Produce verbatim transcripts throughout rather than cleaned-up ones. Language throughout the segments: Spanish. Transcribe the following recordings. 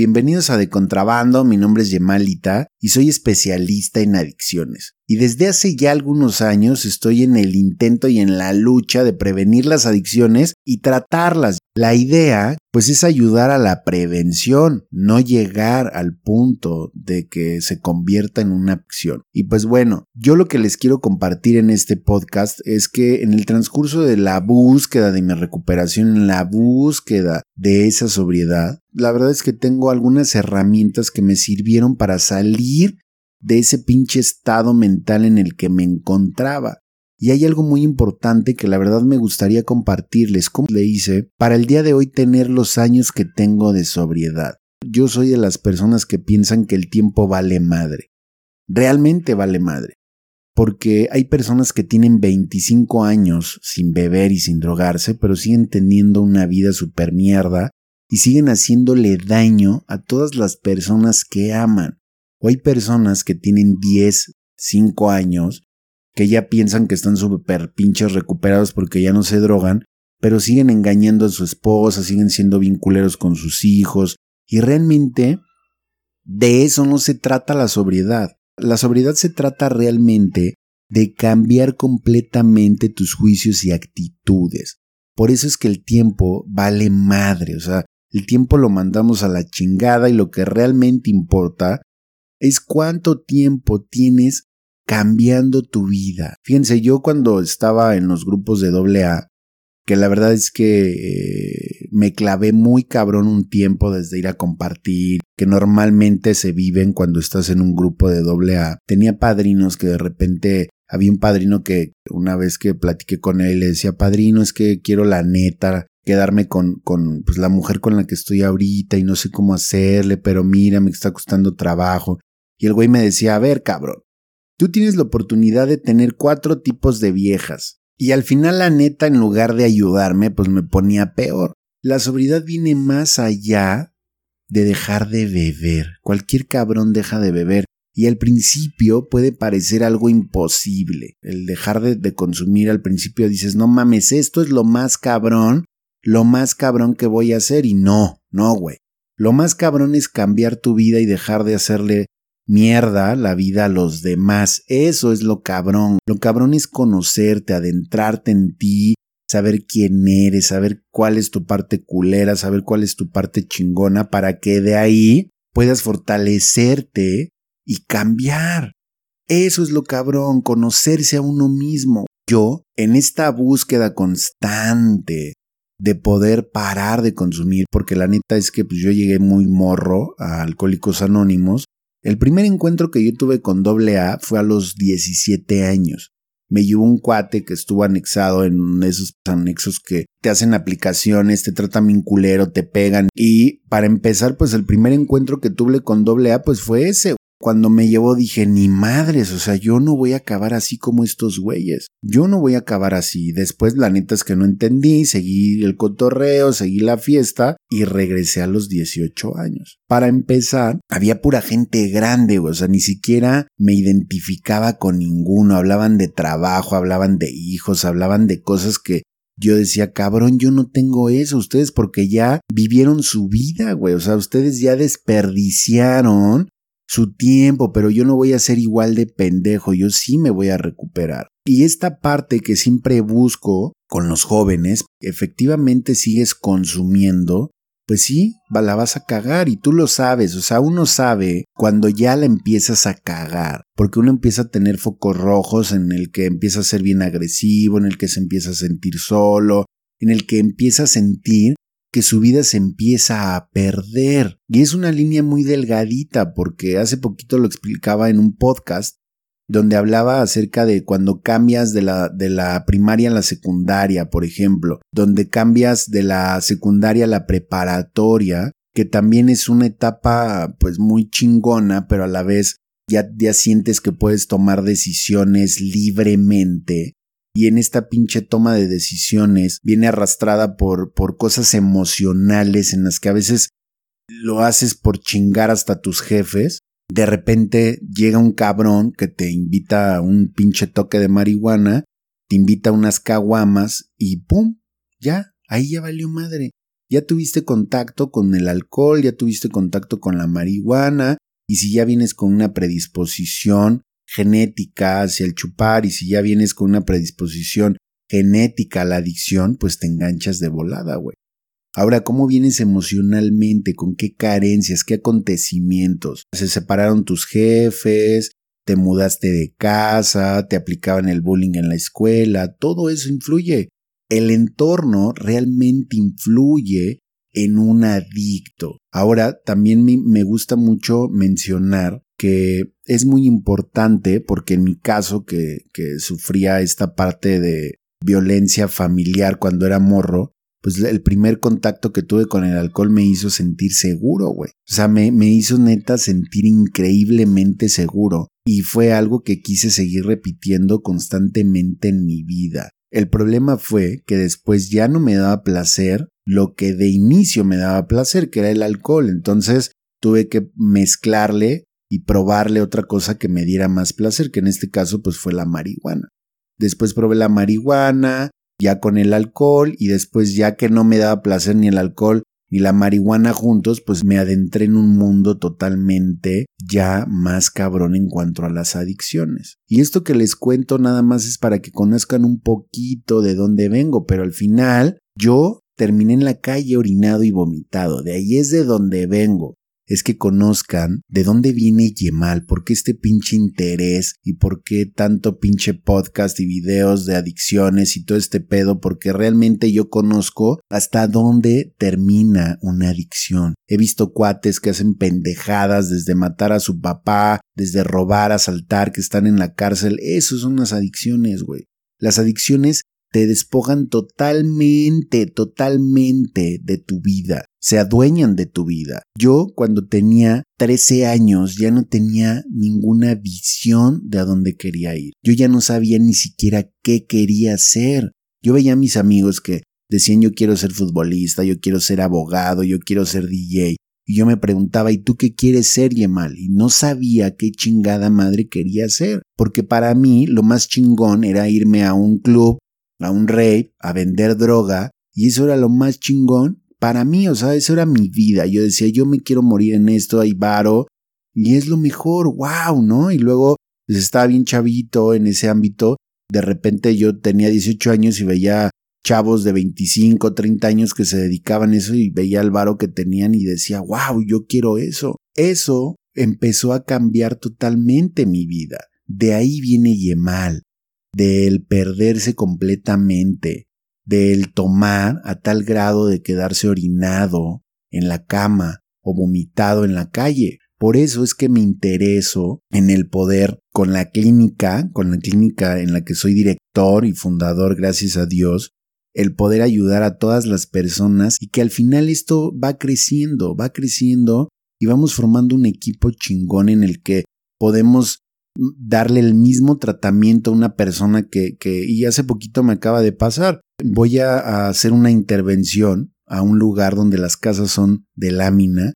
Bienvenidos a De Contrabando, mi nombre es Yemalita y soy especialista en adicciones. Y desde hace ya algunos años estoy en el intento y en la lucha de prevenir las adicciones y tratarlas. La idea, pues, es ayudar a la prevención, no llegar al punto de que se convierta en una adicción. Y pues bueno, yo lo que les quiero compartir en este podcast es que en el transcurso de la búsqueda de mi recuperación, en la búsqueda de esa sobriedad, la verdad es que tengo algunas herramientas que me sirvieron para salir de ese pinche estado mental en el que me encontraba. Y hay algo muy importante que la verdad me gustaría compartirles, cómo le hice para el día de hoy tener los años que tengo de sobriedad. Yo soy de las personas que piensan que el tiempo vale madre. Realmente vale madre. Porque hay personas que tienen veinticinco años sin beber y sin drogarse, pero siguen teniendo una vida súper mierda y siguen haciéndole daño a todas las personas que aman. O hay personas que tienen diez, cinco años que ya piensan que están súper pinches recuperados porque ya no se drogan, pero siguen engañando a su esposa, siguen siendo bien culeros con sus hijos, y realmente de eso no se trata la sobriedad. La sobriedad se trata realmente de cambiar completamente tus juicios y actitudes. Por eso es que el tiempo vale madre, o sea, el tiempo lo mandamos a la chingada y lo que realmente importa es cuánto tiempo tienes cambiando tu vida. Fíjense, yo cuando estaba en los grupos de doble A, que la verdad es que eh, me clavé muy cabrón un tiempo desde ir a compartir, que normalmente se viven cuando estás en un grupo de doble A. Tenía padrinos que de repente, había un padrino que una vez que platiqué con él le decía, padrino, es que quiero la neta quedarme con, con pues, la mujer con la que estoy ahorita y no sé cómo hacerle, pero mira, me está costando trabajo. Y el güey me decía, a ver, cabrón, tú tienes la oportunidad de tener cuatro tipos de viejas. Y al final, la neta, en lugar de ayudarme, pues me ponía peor. La sobriedad viene más allá de dejar de beber. Cualquier cabrón deja de beber. Y al principio puede parecer algo imposible. El dejar de, de consumir, al principio dices, no mames, esto es lo más cabrón, lo más cabrón que voy a hacer. Y no, no, güey. Lo más cabrón es cambiar tu vida y dejar de hacerle mierda la vida a los demás. Eso es lo cabrón. Lo cabrón es conocerte, adentrarte en ti, saber quién eres, saber cuál es tu parte culera, saber cuál es tu parte chingona para que de ahí puedas fortalecerte y cambiar. Eso es lo cabrón, conocerse a uno mismo. Yo, en esta búsqueda constante de poder parar de consumir, porque la neta es que pues, yo llegué muy morro a Alcohólicos Anónimos. El primer encuentro que yo tuve con doble A fue a los diecisiete años. Me llevó un cuate que estuvo anexado en esos anexos que te hacen aplicaciones, te tratan bien culero, te pegan. Y para empezar, pues el primer encuentro que tuve con doble A pues fue ese. Cuando me llevó dije, ni madres, o sea, yo no voy a acabar así como estos güeyes. Yo no voy a acabar así. Después la neta es que no entendí, seguí el cotorreo, seguí la fiesta y regresé a los dieciocho años. Para empezar, había pura gente grande, güey, o sea, ni siquiera me identificaba con ninguno. Hablaban de trabajo, hablaban de hijos, hablaban de cosas que yo decía, cabrón, yo no tengo eso. Ustedes porque ya vivieron su vida, güey, o sea, ustedes ya desperdiciaron su tiempo, pero yo no voy a ser igual de pendejo, yo sí me voy a recuperar. Y esta parte que siempre busco con los jóvenes, efectivamente sigues consumiendo, pues sí, la vas a cagar y tú lo sabes, o sea, uno sabe cuando ya la empiezas a cagar, porque uno empieza a tener focos rojos en el que empieza a ser bien agresivo, en el que se empieza a sentir solo, en el que empieza a sentir que su vida se empieza a perder. Y es una línea muy delgadita porque hace poquito lo explicaba en un podcast donde hablaba acerca de cuando cambias de la, de la primaria a la secundaria, por ejemplo, donde cambias de la secundaria a la preparatoria, que también es una etapa pues muy chingona, pero a la vez ya, ya sientes que puedes tomar decisiones libremente. Y en esta pinche toma de decisiones viene arrastrada por, por cosas emocionales en las que a veces lo haces por chingar hasta tus jefes. De repente llega un cabrón que te invita a un pinche toque de marihuana, te invita a unas caguamas y ¡pum! Ya, ahí ya valió madre. Ya tuviste contacto con el alcohol, ya tuviste contacto con la marihuana, y si ya vienes con una predisposición genética hacia el chupar, y si ya vienes con una predisposición genética a la adicción, pues te enganchas de volada, güey. Ahora, ¿cómo vienes emocionalmente? ¿Con qué carencias? ¿Qué acontecimientos? ¿Se separaron tus jefes? ¿Te mudaste de casa? ¿Te aplicaban el bullying en la escuela? Todo eso influye. El entorno realmente influye en un adicto. Ahora, también me gusta mucho mencionar que es muy importante, porque en mi caso, que, que sufría esta parte de violencia familiar cuando era morro, pues el primer contacto que tuve con el alcohol me hizo sentir seguro, güey. O sea, me, me hizo neta sentir increíblemente seguro, y fue algo que quise seguir repitiendo constantemente en mi vida. El problema fue que después ya no me daba placer lo que de inicio me daba placer, que era el alcohol. Entonces tuve que mezclarle y probarle otra cosa que me diera más placer, que en este caso pues fue la marihuana. Después probé la marihuana, ya con el alcohol, y después, ya que no me daba placer ni el alcohol ni la marihuana juntos, pues me adentré en un mundo totalmente ya más cabrón en cuanto a las adicciones. Y esto que les cuento nada más es para que conozcan un poquito de dónde vengo, pero al final yo terminé en la calle orinado y vomitado. De ahí es de donde vengo. Es que conozcan de dónde viene Yemal, por qué este pinche interés y por qué tanto pinche podcast y videos de adicciones y todo este pedo, porque realmente yo conozco hasta dónde termina una adicción. He visto cuates que hacen pendejadas, desde matar a su papá, desde robar, asaltar, que están en la cárcel. Eso son las adicciones, güey. Las adicciones te despojan totalmente, totalmente de tu vida. Se adueñan de tu vida. Yo, cuando tenía trece años, ya no tenía ninguna visión de a dónde quería ir. Yo ya no sabía ni siquiera qué quería hacer. Yo veía a mis amigos que decían: yo quiero ser futbolista, yo quiero ser abogado, yo quiero ser D J. Y yo me preguntaba: ¿y tú qué quieres ser, Yemal? Y no sabía qué chingada madre quería hacer. Porque para mí lo más chingón era irme a un club, a un rave, a vender droga, y eso era lo más chingón para mí. O sea, eso era mi vida. Yo decía: yo me quiero morir en esto, hay varo, y es lo mejor, wow, ¿no? Y luego pues, estaba bien chavito en ese ámbito. De repente yo tenía dieciocho años y veía chavos de veinticinco, treinta años que se dedicaban a eso, y veía el varo que tenían y decía: wow, yo quiero eso. Eso empezó a cambiar totalmente mi vida. De ahí viene Yemal. Del perderse completamente, del tomar a tal grado de quedarse orinado en la cama o vomitado en la calle. Por eso es que me intereso en el poder con la clínica, con la clínica en la que soy director y fundador, gracias a Dios, el poder ayudar a todas las personas, y que al final esto va creciendo, va creciendo y vamos formando un equipo chingón en el que podemos darle el mismo tratamiento a una persona que, que y hace poquito me acaba de pasar. Voy a, a hacer una intervención a un lugar donde las casas son de lámina,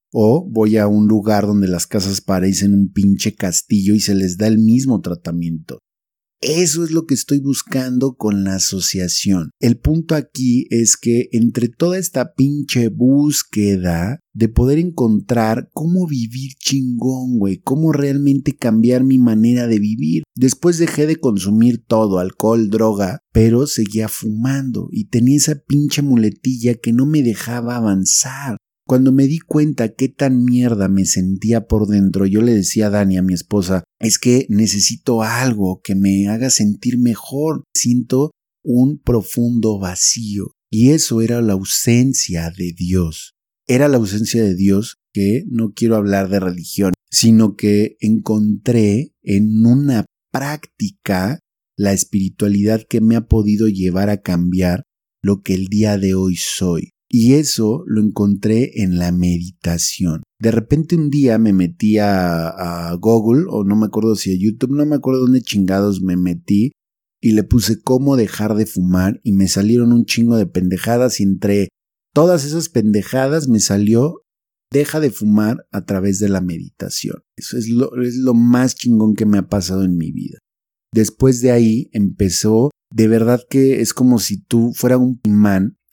o voy a un lugar donde las casas parecen un pinche castillo y se les da el mismo tratamiento. Eso es lo que estoy buscando con la asociación. El punto aquí es que entre toda esta pinche búsqueda de poder encontrar cómo vivir chingón, güey, cómo realmente cambiar mi manera de vivir. Después dejé de consumir todo, alcohol, droga, pero seguía fumando y tenía esa pinche muletilla que no me dejaba avanzar. Cuando me di cuenta qué tan mierda me sentía por dentro, yo le decía a Dani, a mi esposa: es que necesito algo que me haga sentir mejor. Siento un profundo vacío. Y eso era la ausencia de Dios. Era la ausencia de Dios, que no quiero hablar de religión, sino que encontré en una práctica la espiritualidad que me ha podido llevar a cambiar lo que el día de hoy soy. Y eso lo encontré en la meditación. De repente un día me metí a, a Google, o no me acuerdo si a YouTube, no me acuerdo dónde chingados me metí, y le puse cómo dejar de fumar, y me salieron un chingo de pendejadas, y entre todas esas pendejadas me salió: deja de fumar a través de la meditación. Eso es lo, es lo más chingón que me ha pasado en mi vida. Después de ahí empezó, de verdad que es como si tú fuera un imán.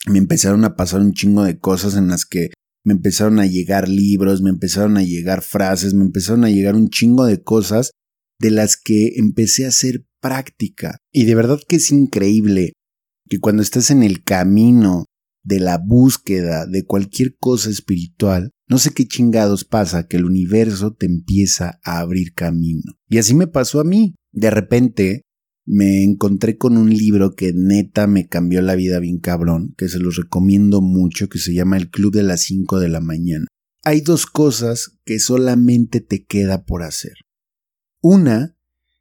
me empezaron a pasar un chingo de cosas en las que me empezaron a llegar libros, me empezaron a llegar frases, me empezaron a llegar un chingo de cosas de las que empecé a hacer práctica. Y de verdad que es increíble que cuando estás en el camino de la búsqueda de cualquier cosa espiritual, no sé qué chingados pasa, que el universo te empieza a abrir camino. Y así me pasó a mí. De repente me encontré con un libro que neta me cambió la vida bien cabrón, que se los recomiendo mucho, que se llama El Club de las cinco de la mañana. Hay dos cosas que solamente te queda por hacer. Una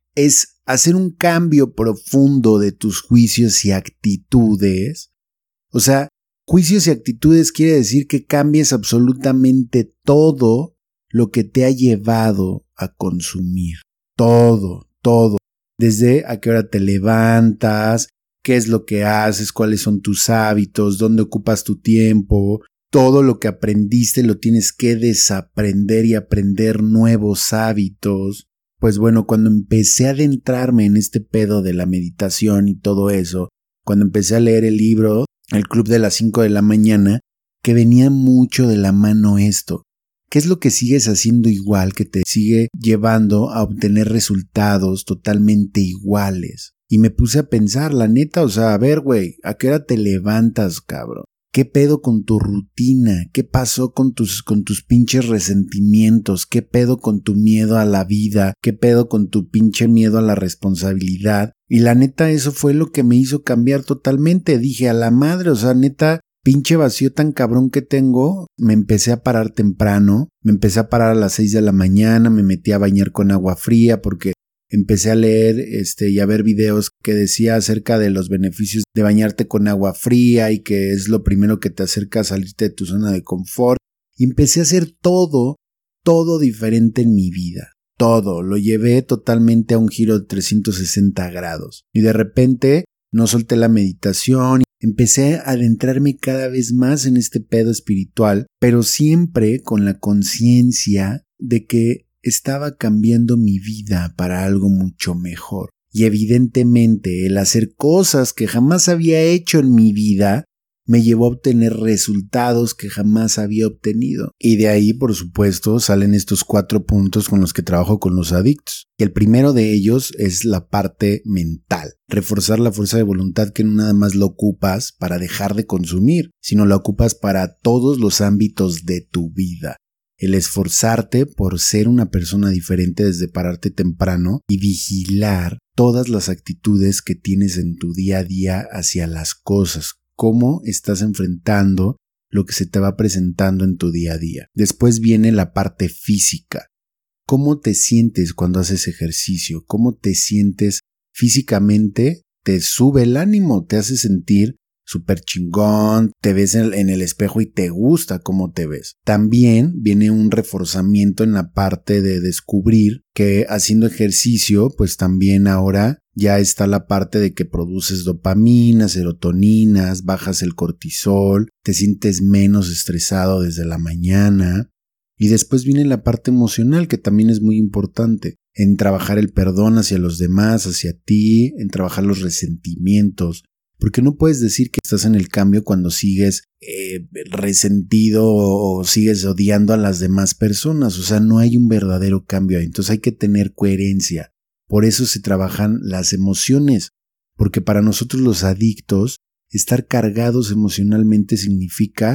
es hacer un cambio profundo de tus juicios y actitudes. O sea, juicios y actitudes quiere decir que cambies absolutamente todo lo que te ha llevado a consumir. Todo, todo. Desde a qué hora te levantas, qué es lo que haces, cuáles son tus hábitos, dónde ocupas tu tiempo. Todo lo que aprendiste lo tienes que desaprender y aprender nuevos hábitos. Pues bueno, cuando empecé a adentrarme en este pedo de la meditación y todo eso, cuando empecé a leer el libro El Club de las cinco de la mañana, que venía mucho de la mano esto. ¿Qué es lo que sigues haciendo igual, que te sigue llevando a obtener resultados totalmente iguales? Y me puse a pensar, la neta, o sea, a ver, güey, ¿a qué hora te levantas, cabrón? ¿Qué pedo con tu rutina? ¿Qué pasó con tus, con tus pinches resentimientos? ¿Qué pedo con tu miedo a la vida? ¿Qué pedo con tu pinche miedo a la responsabilidad? Y la neta, eso fue lo que me hizo cambiar totalmente. Dije, a la madre, o sea, neta, pinche vacío tan cabrón que tengo. Me empecé a parar temprano, me empecé a parar a las seis de la mañana, me metí a bañar con agua fría porque empecé a leer este, y a ver videos que decía acerca de los beneficios de bañarte con agua fría y que es lo primero que te acerca a salirte de tu zona de confort. Y empecé a hacer todo, todo diferente en mi vida. Todo, lo llevé totalmente a un giro de trescientos sesenta grados. Y de repente no solté la meditación. Empecé a adentrarme cada vez más en este pedo espiritual, pero siempre con la conciencia de que estaba cambiando mi vida para algo mucho mejor. Y evidentemente el hacer cosas que jamás había hecho en mi vida me llevó a obtener resultados que jamás había obtenido. Y de ahí, por supuesto, salen estos cuatro puntos con los que trabajo con los adictos. Y el primero de ellos es la parte mental. Reforzar la fuerza de voluntad, que no nada más lo ocupas para dejar de consumir, sino lo ocupas para todos los ámbitos de tu vida. El esforzarte por ser una persona diferente desde pararte temprano y vigilar todas las actitudes que tienes en tu día a día hacia las cosas. Cómo estás enfrentando lo que se te va presentando en tu día a día. Después viene la parte física. ¿Cómo te sientes cuando haces ejercicio? ¿Cómo te sientes físicamente? Te sube el ánimo, te hace sentir súper chingón, te ves en el espejo y te gusta cómo te ves. También viene un reforzamiento en la parte de descubrir que haciendo ejercicio, pues también ahora ya está la parte de que produces dopamina, serotoninas, bajas el cortisol, te sientes menos estresado desde la mañana. Y después viene la parte emocional, que también es muy importante, en trabajar el perdón hacia los demás, hacia ti, en trabajar los resentimientos. Porque no puedes decir que estás en el cambio cuando sigues eh, resentido o sigues odiando a las demás personas. O sea, no hay un verdadero cambio ahí. Entonces hay que tener coherencia. Por eso se trabajan las emociones. Porque para nosotros los adictos, estar cargados emocionalmente significa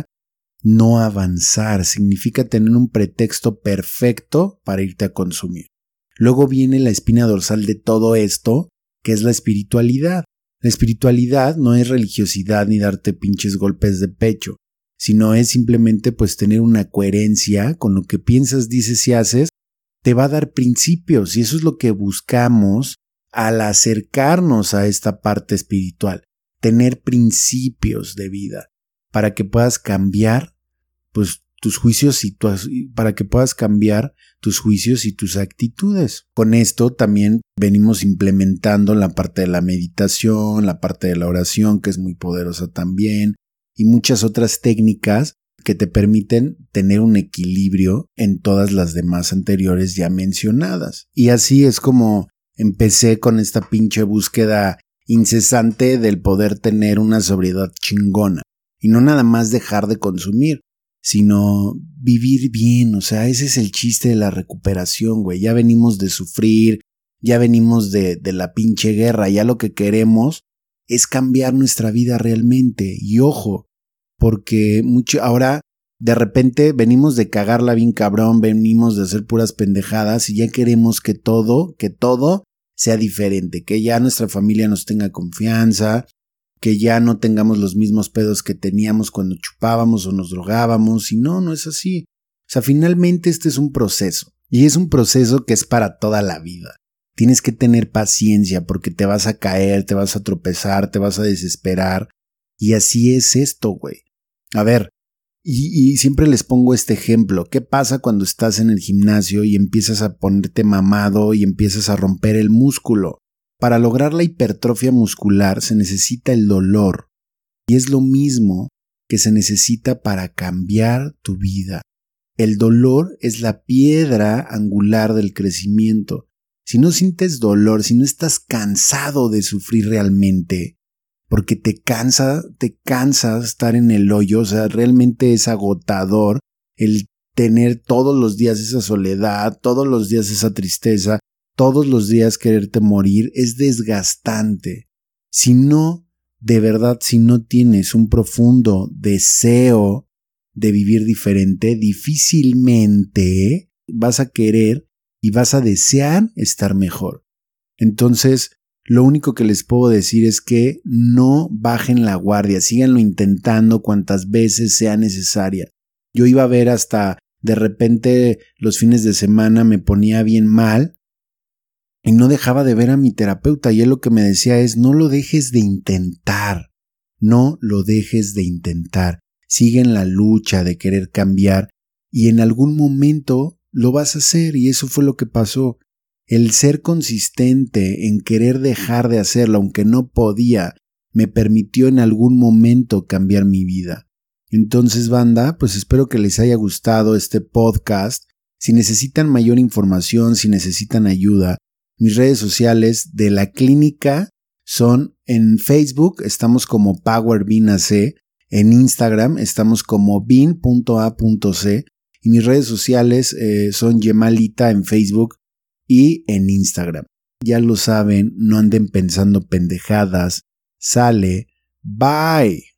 no avanzar. Significa tener un pretexto perfecto para irte a consumir. Luego viene la espina dorsal de todo esto, que es la espiritualidad. La espiritualidad no es religiosidad ni darte pinches golpes de pecho, sino es simplemente pues tener una coherencia con lo que piensas, dices y haces, te va a dar principios y eso es lo que buscamos al acercarnos a esta parte espiritual, tener principios de vida para que puedas cambiar pues tus juicios y tu, para que puedas cambiar tus juicios y tus actitudes. Con esto también venimos implementando la parte de la meditación, la parte de la oración, que es muy poderosa también, y muchas otras técnicas que te permiten tener un equilibrio en todas las demás anteriores ya mencionadas. Y así es como empecé con esta pinche búsqueda incesante del poder tener una sobriedad chingona. Y no nada más dejar de consumir, sino vivir bien. O sea, ese es el chiste de la recuperación, güey. Ya venimos de sufrir, ya venimos de, de la pinche guerra. Ya lo que queremos es cambiar nuestra vida realmente. Y ojo, porque mucho ahora de repente venimos de cagarla bien cabrón, venimos de hacer puras pendejadas y ya queremos que todo, que todo sea diferente, que ya nuestra familia nos tenga confianza, que ya no tengamos los mismos pedos que teníamos cuando chupábamos o nos drogábamos, y no, no es así. O sea, finalmente este es un proceso, y es un proceso que es para toda la vida. Tienes que tener paciencia porque te vas a caer, te vas a tropezar, te vas a desesperar, y así es esto, güey. A ver, y, y siempre les pongo este ejemplo. ¿Qué pasa cuando estás en el gimnasio y empiezas a ponerte mamado y empiezas a romper el músculo? Para lograr la hipertrofia muscular se necesita el dolor. Y es lo mismo que se necesita para cambiar tu vida. El dolor es la piedra angular del crecimiento. Si no sientes dolor, si no estás cansado de sufrir realmente, porque te cansa, te cansa estar en el hoyo, o sea, realmente es agotador el tener todos los días esa soledad, todos los días esa tristeza, todos los días quererte morir, es desgastante. Si no, de verdad, si no tienes un profundo deseo de vivir diferente, difícilmente vas a querer y vas a desear estar mejor. Entonces, lo único que les puedo decir es que no bajen la guardia, síganlo intentando cuantas veces sea necesaria. Yo iba a ver hasta de repente los fines de semana me ponía bien mal y no dejaba de ver a mi terapeuta, y él lo que me decía es: no lo dejes de intentar, no lo dejes de intentar, sigue en la lucha de querer cambiar y en algún momento lo vas a hacer, y eso fue lo que pasó. El ser consistente en querer dejar de hacerlo, aunque no podía, me permitió en algún momento cambiar mi vida. Entonces, banda, pues espero que les haya gustado este podcast. Si necesitan mayor información, si necesitan ayuda, mis redes sociales de la clínica son en Facebook, estamos como PowerBeanAC, en Instagram estamos como bean punto a punto ce, y mis redes sociales eh, son Yemalita en Facebook y en Instagram. Ya lo saben, no anden pensando pendejadas. Sale, bye.